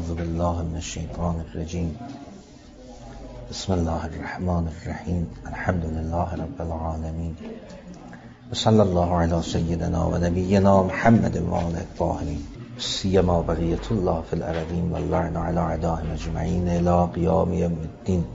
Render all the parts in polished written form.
اعوذ بالله من الشیطان الرجیم. بسم الله الرحمن الرحیم. الحمد لله رب العالمین و صلی الله علی سیدنا و نبینا محمد و آله الطاهرین سیما بقیة الله فی الارضین و اللعن علی اعدائهم اجمعین الی قیام یوم الدین.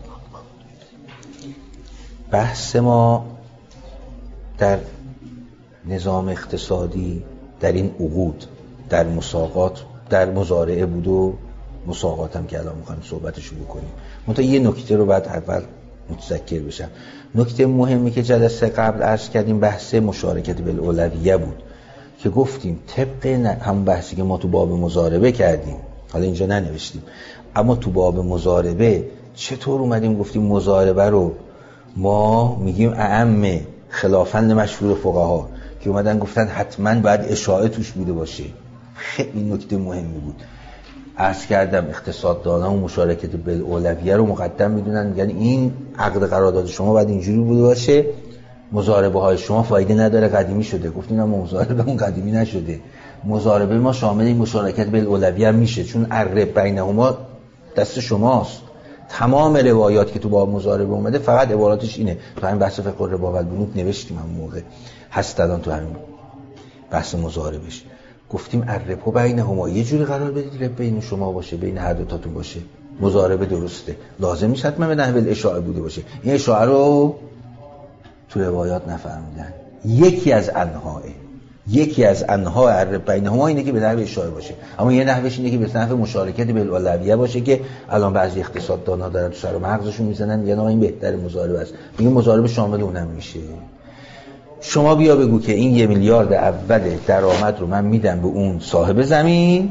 بحث ما در نظام اقتصادی در این عقود در مساقات در مزارعه بود و مساقات هم که الان میخوایم صحبتشو بکنیم. منتها یه نکته رو بعد اول متذکر بشم. نکته مهمی که جلسه قبل عرض کردیم بحث مشارکت بالاولویه بود که گفتیم طبق همون بحثی که ما تو باب مضاربه کردیم، حالا اینجا ننوشتیم، اما تو باب مضاربه چطور اومدیم گفتیم مضاربه رو ما میگیم اعم خلافاً مشهور فقها که اومدن گفتن حتما باید اشاعه توش بوده باشه. خیلی نکته مهمی بود. عرض کردم اقتصاددانان و مشارکت بالاولویه رو مقدم میدونن، میگن این عقد قرارداد شما باید اینجوری بوده باشه، مضاربه های شما فایده نداره، قدیمی شده. گفتیم اما مضاربه اون قدیمی نشده، مضاربه ما شامل این مشارکت بالاولویه میشه، چون عرب بینهما دست شماست. تمام روایات که تو باب مضاربه اومده فقط عباراتش اینه. تو همین بحث فقه الربا و البنوک نوشتیم همون موقع، هست الان تو همین بحث مضاربش گفتیم الربا بینهما، یه جوری قرار بدید رب بین شما باشه، بین هر دو تاتون باشه. مضاربه درسته، لازم نیست حتما به نحو الاشاعه بوده باشه. این اشاعه رو تو روایات نفهمیدن. یکی از انواع الرب بینهما اینه که به نحو اشاعه باشه، اما یه نحوش اینه که به نحو مشارکت بالاولویه باشه که الان بعضی اقتصاددانا دارن تو سر و مغزشون میزنن میگن آقا این بهتر مضاربه است. میگه مضاربه شامل اونم میشه. شما بیا بگو که این 1 میلیارد اول درآمد رو من میدم به اون صاحب زمین،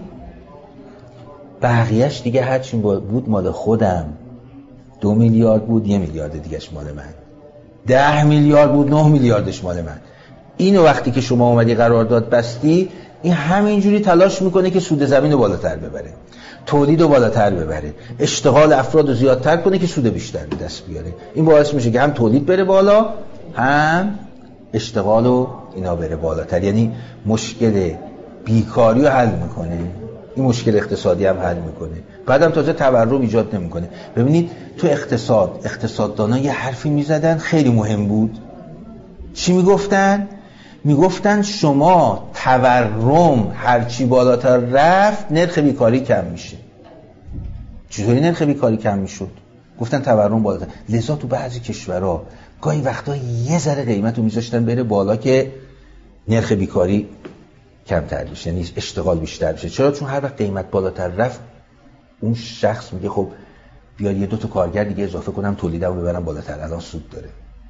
بقیهش دیگه هرچی بود مال خودم. 2 میلیارد بود 1 میلیارد دیگهش مال من، 10 میلیارد بود 9 میلیاردش مال من. اینو وقتی که شما اومدی قرارداد بستی، این همینجوری تلاش میکنه که سود زمین رو بالاتر ببره، تولید رو بالاتر ببره، اشتغال افراد رو زیادتر کنه که سود بیشتر به دست بیاره. این باعث میشه که هم تولید بره بالا، هم اشتغال و اینا بره بالاتر. یعنی مشکل بیکاری رو حل میکنه، این مشکل اقتصادی هم حل میکنه، بعدم تازه تورم ایجاد نمیکنه. ببینید تو اقتصاددانا یه حرفی میزدن خیلی مهم بود. چی میگفتن؟ میگفتن شما تورم هرچی بالاتر رفت نرخ بیکاری کم میشه. چطوری نرخ بیکاری کم میشد؟ گفتن تورم بالاتر. لذا تو بعضی کشورها گاهی وقتا یه ذره قیمت رو میذاشتن بره بالا که نرخ بیکاری کمتر بشه، یعنی اشتغال بیشتر بشه. چرا؟ چون هر وقت قیمت بالاتر رفت اون شخص میگه خب بیار یه 2 تا کارگر دیگه اضافه کنم تولیدمو ببرم بالاتر، الان سود داره.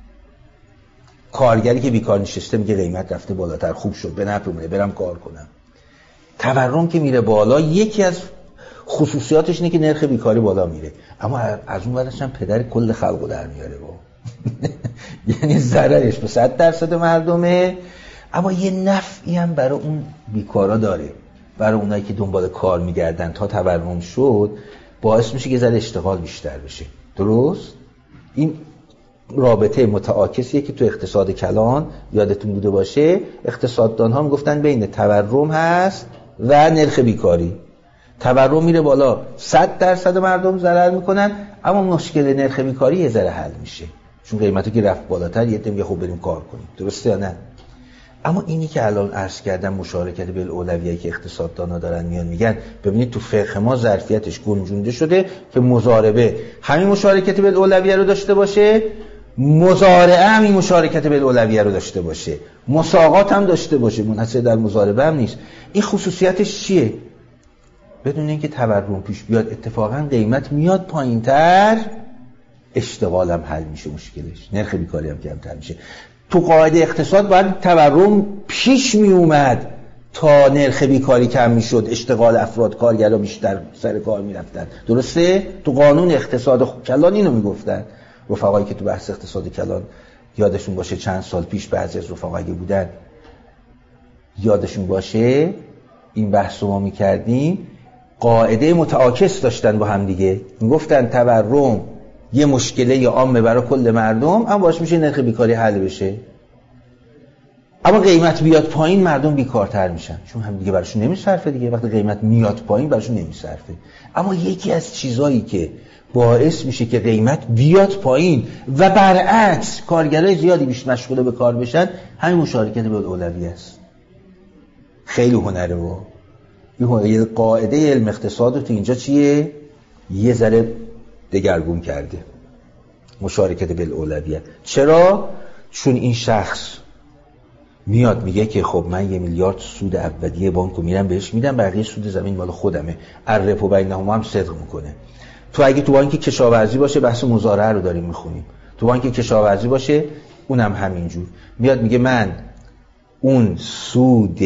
کارگری که بیکار نشسته میگه قیمت رفته بالاتر، خوب شد، به نفعمونه، برم کار کنم. تورم که میره بالا یکی از خصوصیاتش اینه که نرخ بیکاری بالا میره، اما از اون ورش هم پدر کل خلقو در میاره با یعنی ضررش به 100% مردمه، اما یه نفعی هم برای اون بیکارا داره، برای اونایی که دنبال کار میگردن. تا تورم شد باعث میشه که ذره اشتغال بیشتر بشه. درست؟ این رابطه متعاکسیه که تو اقتصاد کلان یادتون بوده باشه، اقتصاددان ها میگفتن بین تورم هست و نرخ بیکاری. تورم میره بالا 100% مردم ضرر میکنن، اما مشکل نرخ بیکاری یه ذره حل میشه، چون قیمتی که رفت بالاتر یه میگه خب بریم کار کنیم. درسته یا نه؟ اما اینی که الان عرض کردم مشارکت بالاولویه که اقتصاددانا دارن میان میگن ببینید تو فقه ما ظرفیتش گنجونده شده که مضاربه همین مشارکت بالاولویه رو داشته باشه، مزارعه هم این مشارکت بالاولویه رو داشته باشه، مساقات هم داشته باشه، منحصر در مضاربه هم نیست. این خصوصیتش چیه؟ بدون اینکه تورم پیش بیاد اتفاقا قیمت میاد پایینتر، اشتغال هم حل میشه مشکلش، نرخ بیکاری هم کمتر میشه. تو قاعده اقتصاد باید تورم پیش می اومد تا نرخ بیکاری کم میشد، اشتغال افراد کارگرا بیشتر سر کار میرفتن. درسته؟ تو قانون اقتصاد کلان اینو میگفتن. رفقایی که تو بحث اقتصاد کلان یادشون باشه چند سال پیش بعضی از رفقایی بودن یادشون باشه این بحث رو ما میکردیم، قاعده متعاکس داشتن با هم دیگه. میگفتن تورم یه مشکله یا عامه برای کل مردم، اما باعث میشه نرخ بیکاری حل بشه. اما قیمت بیاد پایین مردم بیکارتر میشن، چون هم دیگه براشون نمیصرفه دیگه. وقتی قیمت میاد پایین براشون نمیصرفه. اما یکی از چیزایی که باعث میشه که قیمت بیاد پایین و برعکس کارگرای زیادی بیش مشغول به کار بشن، همین مشارکت بالأولویه است. خیلی هنره و یه قاعده علم اقتصاد تو اینجا چیه؟ یه ذره دگرگون کرده. مشارکت بالأولویه. چرا؟ چون این شخص میاد میگه که خب من 1 میلیارد سود اولیه بانکو میرم بهش میدم، بقیه سود زمین مال خودمه. الربا بینهما هم صدق میکنه. تو اگه تو بانک کشاورزی باشه بحث مزارع رو داریم میخونیم، تو بانک کشاورزی باشه اونم همینجور میاد میگه من اون سود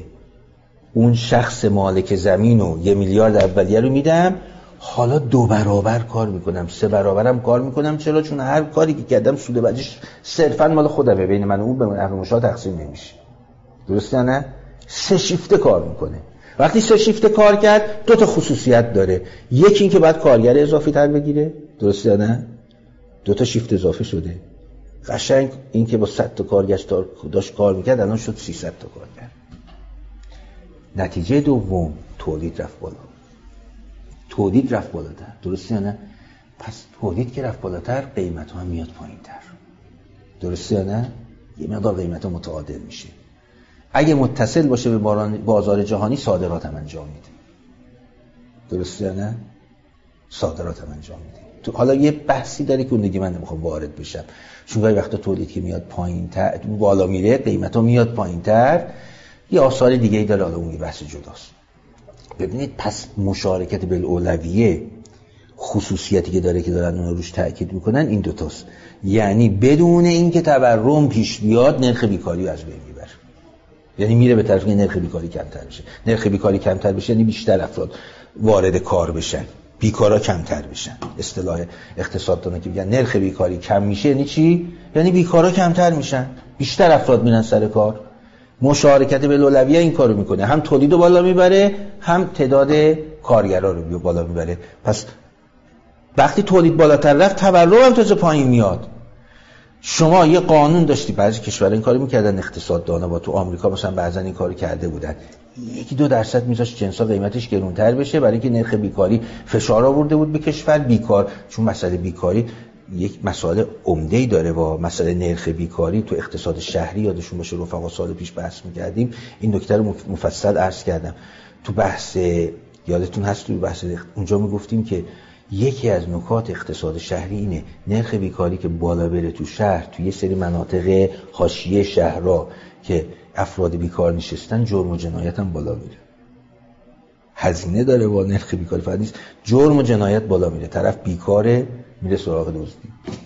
اون شخص مالک زمین و 1 میلیارد اولیه رو میدم، حالا 2 برابر کار میکنم، 3 برابرم کار میکنم. چرا؟ چون هر کاری که کردم سود بعدش صرفا مال خودمه، بین من و اون به عقل مشاهده تقسیم نمیشه. درسته نه؟ 3 شیفته کار میکنه. وقتی 3 شیفته کار کرد 2 تا خصوصیت داره. یکی این که باید کارگر اضافی تر بگیره، درسته یا نه؟ 2 تا شیفت اضافه شده. قشنگ این که با 100 تا کارگر داشت کار میکرد الان شد 300 تا کارگر. نتیجه دوم تولید رفت بالا. تولید رفت بالاتر، درسته یا نه؟ پس تولید که رفت بالاتر قیمت ها هم میاد پایین تر، درسته یا نه؟ یه مقدار قیمت ها متعادل میشه. اگه متصل باشه به بازار جهانی صادرات هم انجام میده، درسته یا نه؟ صادرات هم انجام میده. تو حالا یه بحثی داره که اون دیگه من نمیخوام وارد بشم، چون گاهی وقتا تولید که میاد پایین تر بالا میره قیمت ها میاد پایین تر، یه آثار دیگه ای داره، حالا اون یه بحث جداست. ببینید پس مشارکت بالأولویه خصوصیتی که داره که دارن اون روش تاکید میکنن این دوتاست. یعنی بدون اینکه تورم پیش بیاد نرخ بیکاری از بین میبره، یعنی میره به طرف نرخ بیکاری کمتر بشه. نرخ بیکاری کمتر بشه یعنی بیشتر افراد وارد کار بشن، بیکارا کمتر بشن. اصطلاح اقتصاددانا که میگن نرخ بیکاری کم میشه یعنی چی؟ یعنی بیکارا کمتر میشن، بیشتر افراد میرن سر کار. مشارکت بالأولویه این کارو میکنه، هم تولید رو بالا میبره هم تعداد کارگرا رو بالا میبره. پس وقتی تولید بالاتر رفت تورم هم تازه پایین میاد. شما یه قانون داشتی، بعضی کشورها این کارو میکردن، اقتصاددانا با تو آمریکا مثلا بعضا این کارو کرده بودن، 1-2% میذاشت جنسا قیمتش گرونتر بشه برای اینکه نرخ بیکاری فشار آورده بود به کشور. بیکار، چون مسئله بیکاری یک مسئله عمده‌ای داره و مسئله نرخ بیکاری تو اقتصاد شهری یادشون باشه رفقا سال پیش بحث می‌کردیم، این نکته رو مفصل عرض کردم تو بحث، یادتون هست تو بحث اونجا میگفتیم که یکی از نکات اقتصاد شهری اینه نرخ بیکاری که بالا بره تو شهر، تو یه سری مناطق حاشیه شهرها که افراد بیکار نشستن، جرم و جنایت هم بالا میره. هزینه داره با نرخ بیکاری، فقط نیست، جرم و جنایت بالا میره، طرف بیکاره میره سراغ دزدی.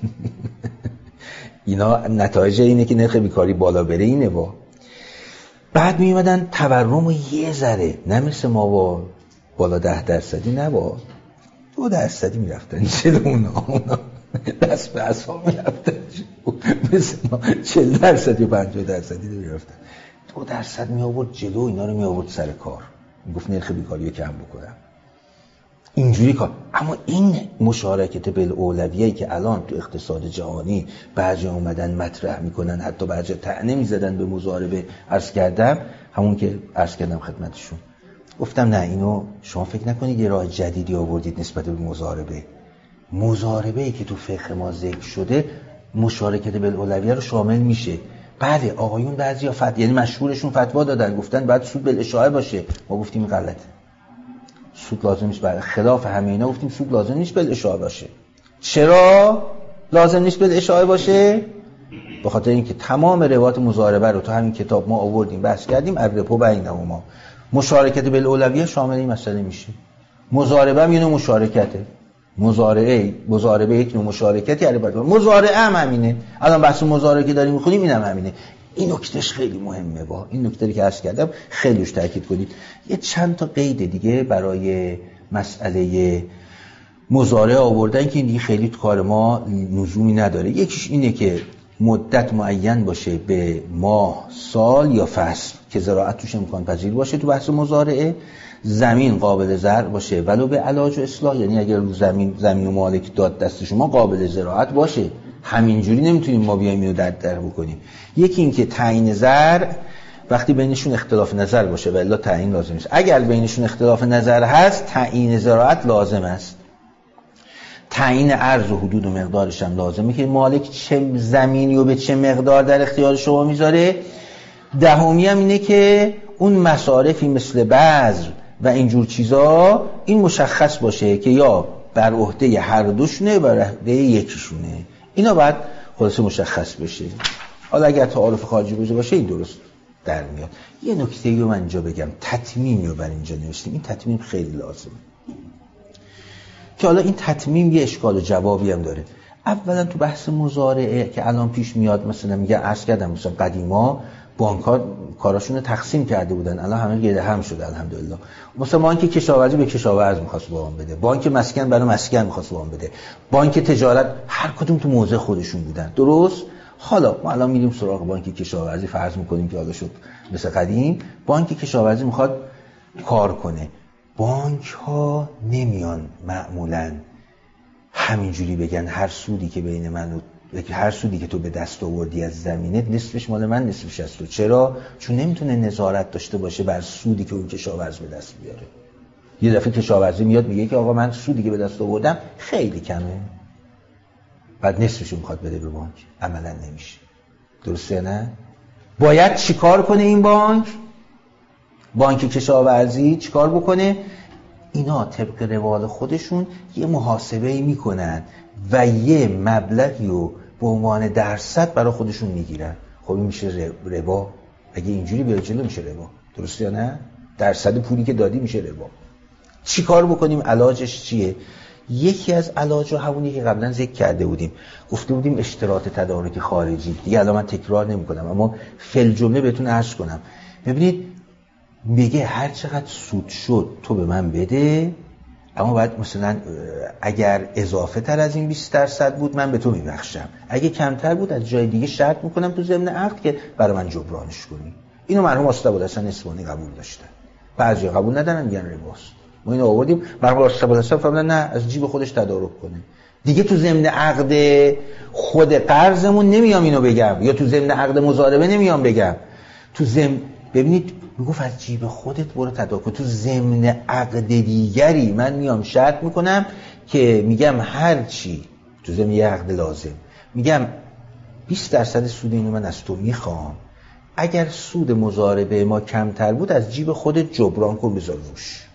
اینا نتایج اینه که نرخ بیکاری بالا بره اینه. با بعد میومدن تورم یه ذره، نه مثل ما با بالا 10% نه، با 2% میرفتن چه اونا دست به اصلا میرفتن، مثل ما 40% یا 50% میرفتن. 2% می آورد جلو، اینا رو می آورد سر کار، میگفت نرخ بیکاری رو کم بکنم، اینجوری کار. اما این مشارکت بالأولویه‌ای که الان تو اقتصاد جهانی بعضی اومدن مطرح میکنن، حتی بعضی طعنه میزدن به مضاربه، عرض کردم همون که عرض کردم خدمتشون، گفتم نه اینو شما فکر نکنید یه راه جدیدی آوردید نسبت به مضاربه. مضاربه‌ای که تو فقه ما ذکر شده مشارکت بالأولویه رو شامل میشه. بله آقایون بعضیا یعنی مشهورشون فتوا دادن، گفتن بعد سود بالاشاعه باشه، ما گفتیم این غلطه، سود لازم نیست. برای خلاف همه اینا گفتیم سود لازم نیست بالاشاعه باشه. چرا لازم نیست بالاشاعه باشه؟ به خاطر اینکه تمام روایات مضاربه رو تو همین کتاب ما آوردیم بحث کردیم، الربا بینهما، مشارکت بالأولویه شامل این مسئله میشه. مضاربه هم یه نوع مشارکته، مضاربه یک نوع مشارکتی، البته مضارعه هم همینه. الان بحث مضارعه که داریم می‌خونیم اینم همینه. این نکتهش خیلی مهمه، با این نکته که عرض کردم خیلی روش تاکید کنید. یه چند تا قید دیگه برای مسئله مضارعه آوردن که این خیلی تو کار ما لزومی نداره. یکیش اینه که مدت معین باشه، به ماه، سال یا فصل، که زراعت توش امکان پذیر باشه. تو بحث مضارعه زمین قابل زرع باشه ولو به علاج و اصلاح، یعنی اگر رو زمین و مالک داد دست شما قابل زراعت باشه، همینجوری نمیتونیم ما بیایم اینو در بکنیم. یکی این که تعیین زرع وقتی بینشون اختلاف نظر باشه و الا تعیین لازم نیست. اگر بینشون اختلاف نظر هست تعیین زراعت لازم است. تعیین ارز و حدود و مقدارش هم لازمه که مالک چه زمینی و به چه مقدار در اختیار شما میذاره. دهمی هم اینه که اون مصارفی مثل بذر و اینجور چیزا این مشخص باشه که یا بر عهده هر دوشونه بر عهده یکیشونه. اینا باید خلاصه مشخص بشه. حالا اگر تعارف خارجی باشه این درست در میاد. یه نکته رو من اینجا بگم، تتمیم رو بر اینجا نوشتیم. این تتمیم خیلی لازمه که حالا این تتمیم یه اشکال و جوابی هم داره. اولا تو بحث مضارعه که الان پیش میاد، مثلا میگه عرض کردم مثلا قدیما بانک‌ها کاراشون رو تقسیم کرده بودن، الان همه گرد هم شده الحمدلله. مثلا بانک کشاورزی به کشاورز می‌خواست وام بده، بانک مسکن برای مسکن می‌خواست وام بده، بانک تجارت، هر کدوم تو موضع خودشون بودن. درست؟ حالا ما الان میریم سراغ بانک کشاورزی، فرض می‌کنیم که حالا شد مثل قدیم بانک کشاورزی می‌خواد کار کنه. بانک‌ها نمیان معمولاً همینجوری بگن هر سودی که بین من و هر سودی که تو به دست آوردی از زمینه نصفش مال من نصفش از تو. چرا؟ چون نمیتونه نظارت داشته باشه بر سودی که اون کشاورز به دست بیاره. یه دفعه کشاورزی میاد میگه که آقا من سودی که به دست آوردم خیلی کمه، بعد نصفشو میخواد بده به بانک. عملا نمیشه. درسته نه؟ باید چیکار کنه این بانک کشاورزی چیکار بکنه؟ اینا طبق روال خودشون یه محاسبه‌ای میکنن و یه مبلغی رو به عنوان درصد برای خودشون میگیرن. خب این میشه ربا. اگه اینجوری بیاد جلو میشه ربا. درسته یا نه؟ درصد پولی که دادی میشه ربا. چی کار بکنیم؟ علاجش چیه؟ یکی از علاج رو همونی که قبلا ذکر کرده بودیم، گفته بودیم اشتراط تدارک خارجی. دیگه الان من تکرار نمی‌کنم اما فل جمله بهتون عرض کنم. ببینید میگه هر چقدر سود شد تو به من بده، اما باید مثلا اگر اضافه تر از این 20% بود من به تو میبخشم، اگه کمتر بود از جای دیگه شرط میکنم تو ضمن عقد که برای من جبرانش کنی. اینو مرحوم استاد حسن اصفهانی قبول داشتن، بعضی قبول ندارن، میگن رباست. ما اینو آوردیم، مرحوم استاد حسن فرمودن نه، از جیب خودش تدارک کنه. دیگه تو ضمن عقد خود قرضمون نمیام اینو بگم، یا تو ضمن عقد مضاربه نمیام بگم. تو ضمن ببینید میگفت از جیب خودت برو تدارک کن. تو ضمن عقد دیگری من میام شرط میکنم که میگم هر چی تو ضمن یه عقد لازم میگم 20% سود اینو من از تو میخوام، اگر سود مضاربه ما کمتر بود از جیب خودت جبران کن بذار روش.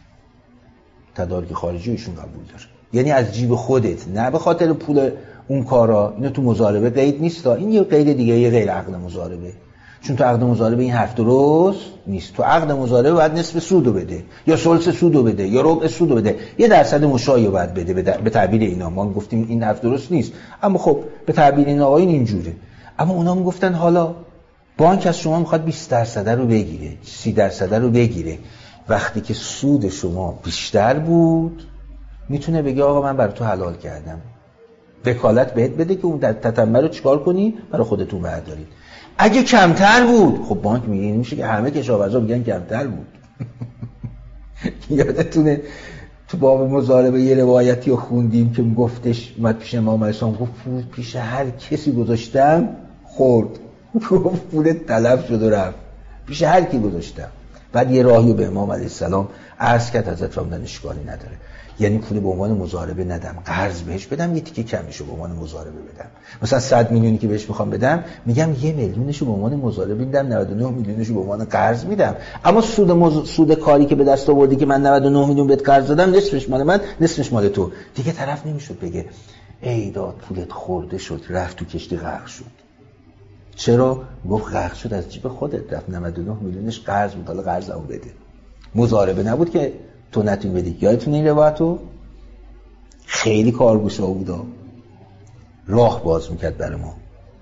تدارک خارجی ایشون قبول داره، یعنی از جیب خودت، نه به خاطر پول اون کارا. اینو تو مضاربه قید نیست، این یه قید دیگه، یه غیر عقد مضاربه. چون تو عقد مضاربه این حرف درست نیست. تو عقد مضاربه باید نصف سودو بده، یا ثلث سودو بده، یا ربع سودو بده، یه درصد مشاهی باید بده. به تعبیر اینا ما گفتیم این حرف درست نیست، اما خب به تعبیر این آقایون اینجوره. اما اونا میگفتن حالا بانک از شما میخواد 20% رو بگیره، 30% رو بگیره. وقتی که سود شما بیشتر بود میتونه بگه آقا من برای تو حلال کردم، وکالت بهت بده که اون تتمه رو چیکار کنی برای خودتون بردارید. اگه کمتر بود خب بانک میگه این میشه که همه کشاورزا میگن کمتر بود. یادتونه تو باب مضاربه یه روایتی رو خوندیم که گفتش اومد پیش امام علیه السلام گفت پول پیش هر کسی گذاشتم خورد. گفت پولت تلف شد و رفت، پیش هر کی گذاشتم. بعد یه راهی به امام علیه السلام عرض کرد، حضرت فرمودن اشکالی نداره، یعنی پول به عنوان مضاربه ندم، قرض بهش بدم، یه تیکه کمیشو به عنوان مضاربه بدم. مثلا 100 میلیونی که بهش میخوام بدم میگم 1 میلیونشو به عنوان مضاربه میدم، 99 میلیونشو به عنوان قرض میدم. اما سود کاری که به دست آوردی که من 99 میلیون بهت قرض دادم، نصفش مال من نصفش مال تو. دیگه طرف نمیشد بگه ای داد پولت خورده شد رفت تو کشتی غرق شد. چرا؟ گفت غرق شد از جیب خودت، رفت 99 میلیونش قرض بود، حالا قرضمو بده. مضاربه نبود که تو نتونی بدی. یادتونه این روایتو؟ خیلی کارگوشا بودا، راه باز میکرد برای ما.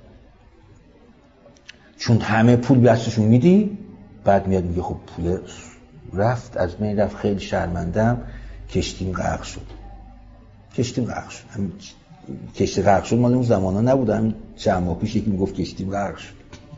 چون همه پول بستشون میدی، بعد میاد میگه خب پول رفت از من رفت، خیلی شرمندم، کشتیم غرق شد. کشتی غرق شد مال اون زمانا نبود، همین چند ماه پیش یکی میگفت کشتیم غرق شد.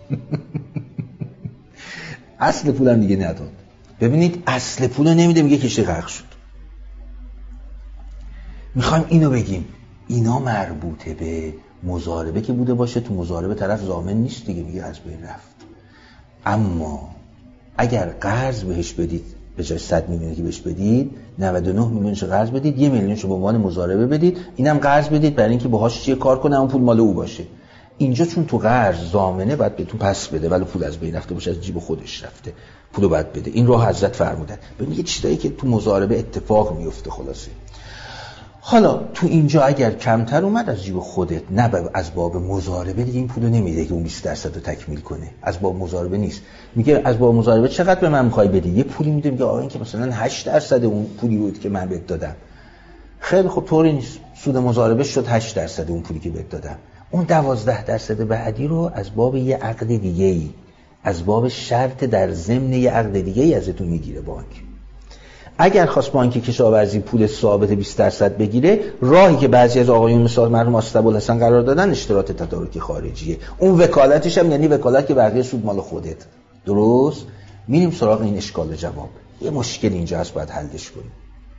اصل پولم دیگه نداد. ببینید اصل پولو نمیده، میگه کشتی غرق شد. میخوایم اینو بگیم اینا مربوطه به مضاربه که بوده باشه، تو مضاربه طرف ضامن نیست دیگه، میگه از بین رفت. اما اگر قرض بهش بدید، به جای 100 میلیونی که بهش بدید 99 میلیونش قرض بدید، 1 میلیونش به عنوان مضاربه بدید، اینم قرض بدید برای اینکه باهاش چیه کار کنه، اون پول مال او باشه. اینجا چون تو قرض ضامنه باید بهتون پس بده، ولی پول از بین رفته باشه، از جیب خودش رفته، پولو باید بده. این راه حضرت فرمودن. ببین یه چیزایی که تو مضاربه اتفاق میفته. خلاصه حالا تو اینجا اگر کمتر اومد از جیب خودت، نه از باب مضاربه دیگه این پولو نمیده که اون 20% رو تکمیل کنه، از باب مضاربه نیست. میگه از باب مضاربه چقدر به من میخوای بدی؟ یه پولی میده، میگه آقا این که مثلا 8% اون پولی بود که من بهت دادم. خیلی خب طوری نیست، سود مضاربه شد 8% اون پولی که بهت دادم. اون 12% بعدی رو از باب یه عقد دیگه‌ای، از باب شرط در ضمن یه عقد دیگه‌ای ازتون میگیره بانک. اگر خواست بانک کشاورزی پول ثابت 20% بگیره، راهی که بعضی از آقایون مثال مرحوم آستاب‌الحسن قرار دادن اشتراط تدارک خارجیه. اون وکالتش هم یعنی وکالت که بقیه سود مال خودت. درست؟ میریم سراغ این اشکال و جواب. یه مشکل اینجا هست، باید حلش کنیم.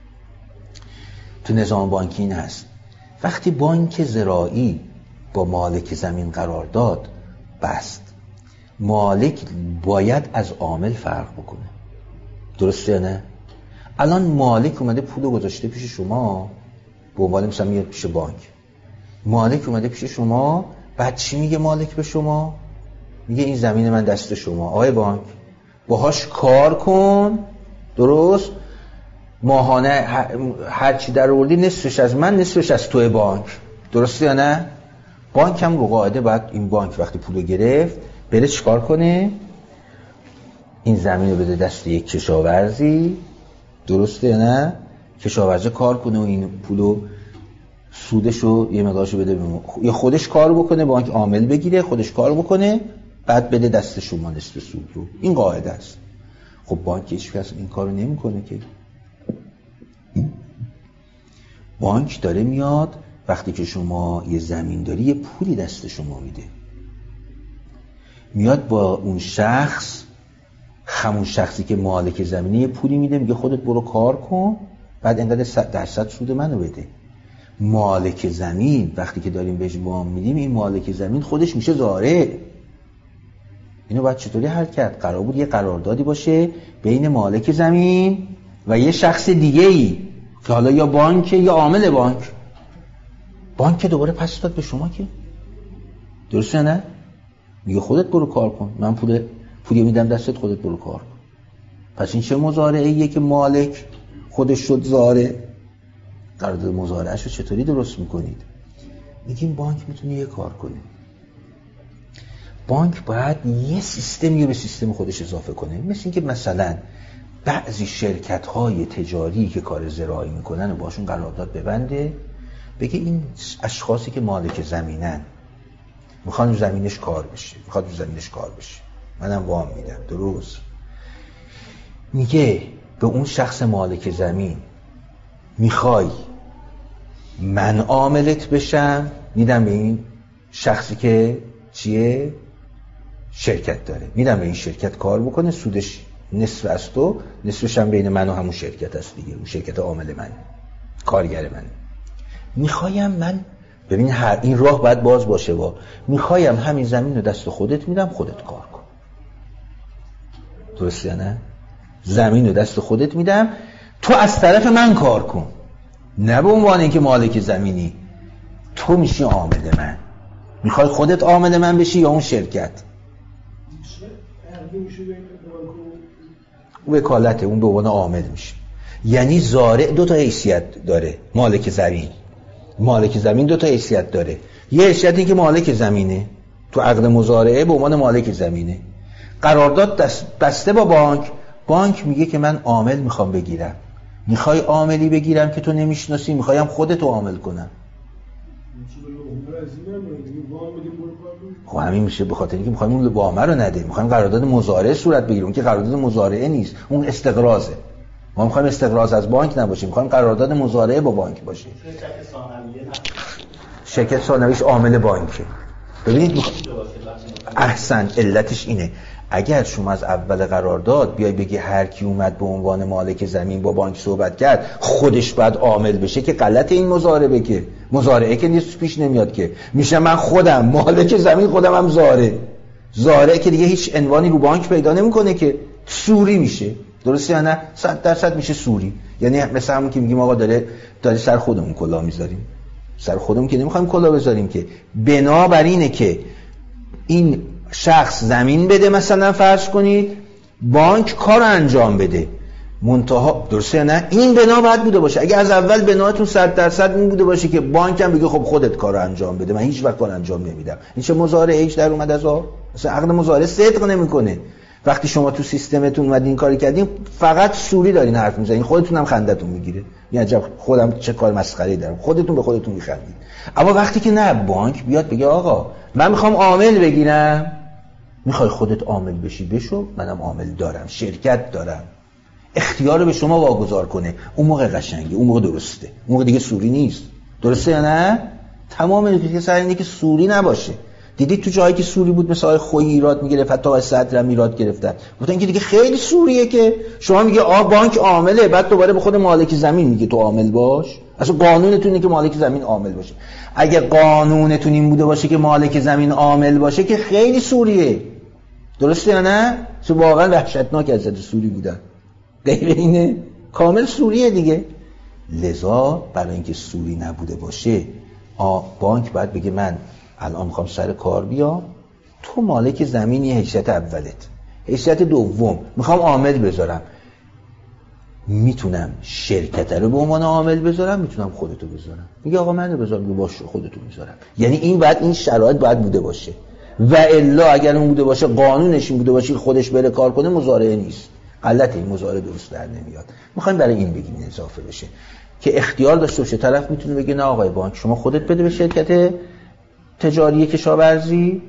تو نظام بانکی این هست، وقتی بانک زراعی با مالک زمین قرار داد بست، مالک باید از عامل فرق بکنه. درسته نه؟ الان مالک اومده پولو گذاشته پیش شما، به عنوان مثلا میاد پیش بانک، مالک اومده پیش شما، بعد چی میگه مالک به شما؟ میگه این زمین من دست شما، آقای بانک باهاش کار کن. درست؟ ماهانه هر چی در آوردی نصفش از من، نصفش از توی بانک. درسته یا نه؟ بانک هم رو قاعده باید این بانک وقتی پولو گرفت بره چیکار کنه؟ این زمین رو بده دست یک کشاورزی. درسته یا نه؟ کشاورزی کار کنه و این پولو سودشو یه مقدارشو بده به ما، یا خودش کار بکنه، بانک عامل بگیره خودش کار بکنه، بعد بده دست شما نصف سود رو. این قاعده است. خب بانک هیچ کس این کارو نمیکنه که. بانک داره میاد وقتی که شما یه زمین داری یه پولی دست شما میده، میاد با اون شخص، همون شخصی که مالک زمینه، یه پولی میده، میگه خودت برو کار کن، بعد انقدر درصد سود منو بده. مالک زمین وقتی که داریم بهش وام میدیم، این مالک زمین خودش میشه زارع. اینو باید چطوری حل کرد؟ قرار بود یه قراردادی باشه بین مالک زمین و یه شخص دیگه‌ای که حالا یا بانک یا عامل بانک. بانک دوباره پس داد به شما که درسته نه؟ میگه خودت برو کار کن، من پولی میدم دستت، خودت برو کار کن. پس این چه مزارعه‌ایه که مالک خودش شد زارع؟ قرارداد مزارعه‌شو چطوری درست میکنید؟ میگیم بانک میتونه یه کار کنه. بانک باید یه سیستمی رو به سیستم خودش اضافه کنه. مثل اینکه مثلا بعضی شرکت‌های تجاری که کار زراعی میکنن و باشون قرارداد ببنده، بگه این اشخاصی که مالک زمینن میخوان زمینش کار بشه، منم وام میدم. درست؟ میگه به اون شخص مالک زمین، میخوای من عاملت بشم، میدم به این شخصی که چیه؟ شرکت داره، میدم به این شرکت کار بکنه، سودش نصف از تو، نصفش هم بین من و همون شرکت است دیگه، اون شرکت عامل من، کارگر من. میخوایم من، ببین این راه باید باز باشه، میخوایم همین زمین رو دست خودت میدم، خودت کار کن. درسته یا نه؟ زمین رو دست خودت میدم، تو از طرف من کار کن، نه به عنوان اینکه مالک زمینی. تو میشی عامل من. میخوای خودت عامل من بشی یا اون شرکت؟ وکالته، اون به عنوان عامل میشه. یعنی زارع دو تا حیثیت داره. مالک زمین دو تا حیثیت داره. یه حیثیت این که مالک زمینه، تو عقد مزارعه به عنوان مالک زمینه. قرارداد بسته با بانک میگه که من عامل میخوام بگیرم. میخوای عاملی بگیرم که تو نمیشناسی، میخوایم خودتو عامل کنم. خب همین میشه، به خاطر اینکه میخوایم اون وامه رو نده، میخوایم قرارداد مزارعه صورت بگیره. اون که قرارداد مزارعه نیست، اون استقراضه. ما میخوایم استقراض از بانک نباشه، میخوایم قرارداد مزارعه با بانک باشه. شرکت ثانویش عامل بانکه. ببینید احسن، علتش اینه. اگر شما از اول قرارداد بیای بگی هر کی اومد به عنوان مالک زمین با بانک صحبت کرد خودش باید عامل بشه، که غلط این مضاربه، که مضارعه که نیست پیش نمیاد که میشه من خودم مالک زمین خودم هم زاره که دیگه هیچ عنوانی رو بانک پیدا نمیکنه، که سوری میشه. درسته یا نه؟ 100% میشه سوری. یعنی مثلا همون که میگیم آقا داری سر خودمون کلاه میذاریم. سر خودمون که نمیخوایم کلاه بذاریم، که بنابراینه که این شخص زمین بده، مثلا فرض کنید بانک کار انجام بده، منتها درسته یا نه؟ این بنا باید بوده باشه. اگه از اول بناتون 100% این بوده باشه که بانک هم بگه خب خودت کار انجام بده، من هیچ وقت کار انجام نمیدم، این چه مضارعه ایش در اومد از اصلا عقد مضارعه صدق نمیکنه. وقتی شما تو سیستمتون اومدین این کاری کردین فقط سوری دارین حرف میزنین، خودتون هم خندتون میگیره، یعنی عجب خودم چه کار مسخره‌ای دارم، خودتون به خودتون میخندید. اما وقتی که نه، بانک بیاد بگه آقا من میخوام عامل بگیرم، میخوای خودت عامل بشی بشو، منم عامل دارم، شرکت دارم، اختیار به شما واگذار کنه، اون موقع قشنگه، اون موقع درسته، اون موقع دیگه سوری نیست. درسته یا نه؟ تمام نکته سر اینه که سوری نباشه. دیدید تو جایی که سوری بود مثل آقای خویی ایراد میگرفت، حتی آقای صدر هم ایراد گرفتن، گفتن که دیگه خیلی سوریه که شما میگه بانک عامله، بعد دوباره به خود مالک زمین میگه تو عامل باش. اصلا قانونتون اینه که مالک زمین عامل باشه. اگه قانونتون این بوده باشه که مالک زمین عامل باشه که خیلی سوریه. درسته یا نه؟ چون واقعا وحشتناک از سوری بودن. غیر اینه کامل سوریه دیگه. لذا برای اینکه سوری نبوده باشه بانک باید بگه من الان میخوام سر کار بیام، تو مالک زمینی حیثیت اولت، حیثیت دوم میخوام عامل بذارم، میتونم شرکت رو به عنوان عامل بذارم، میتونم خودتو بذارم. میگه آقا منو بذار، میگه باشه خودتو میذارم. یعنی این شرایط باید بوده باشه، و الا اگر اون بوده باشه، قانونش این بوده باشه خودش بره کار کنه، مضارعه نیست. غلطه، این مضارعه درست در نمیاد. میخوایم برای این بگیم اضافه بشه که اختیار داشته باشه. طرف میتونه بگه نه آقای بانک شما خودت بده به شرکت تجاری کشاورزی،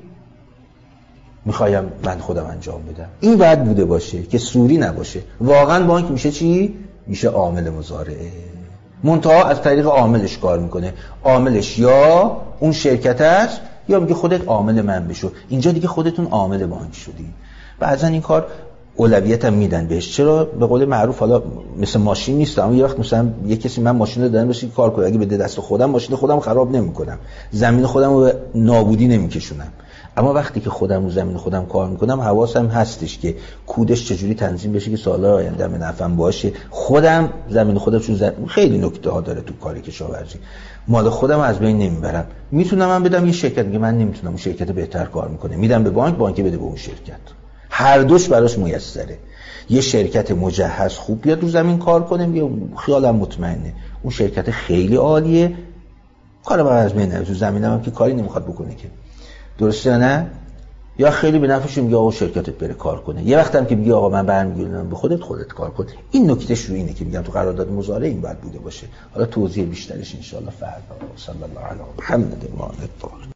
میخوایم من خودم انجام بدم. این باید بوده باشه که سوری نباشه. واقعا بانک میشه چی؟ میشه عامل مضارعه. منتها از طریق عاملش کار میکنه. عاملش یا اون شرکت است یا میگه خودت عامل من بشو. اینجا دیگه خودتون عامل بانک شدی. بعضا این کار اولویت هم میدن بهش. چرا؟ به قول معروف حالا مثل ماشین نیست، اما یه وقت مثلا یه کسی من ماشین رو دادم بهش کار کنه، اگه بده دست خودم ماشین خودم خراب نمیکنم، زمین خودم رو به نابودی نمیکشونم. اما وقتی که خودم رو زمین خودم کار میکنم حواسم هستش که کودش چجوری تنظیم بشه که سال‌های آینده به نفعم باشه. خودم زمین خودم چون خیلی نکته ها داره تو کار کشاورزی، مال خودم از بین نمیبرم. میتونم من بدم یه شرکت، میگه من نمیتونم، اون شرکت بهتر کار میکنه، میدم به بانک، بانک بده به اون شرکت. هر دوش براش میسره. یه شرکت مجهز خوب بیاد رو زمین کار کنه، میگه خیالم مطمئنه اون شرکت خیلی عالیه، کار من از بین نمیره، تو زمینم هم که کاری نمیخواد بکنه که. درسته یا نه؟ یا خیلی به نفعش میگه آقا شرکتت بره کار کنه. یه وقت هم که میگه آقا من برمیگردم به خودت کار کن. این نکتهش رو اینه که میگم تو قرارداد مضارعه این باید بوده باشه. حالا توضیح بیشترش ان شاء الله فردا. صلی الله علی محمد و آله الطاهرین.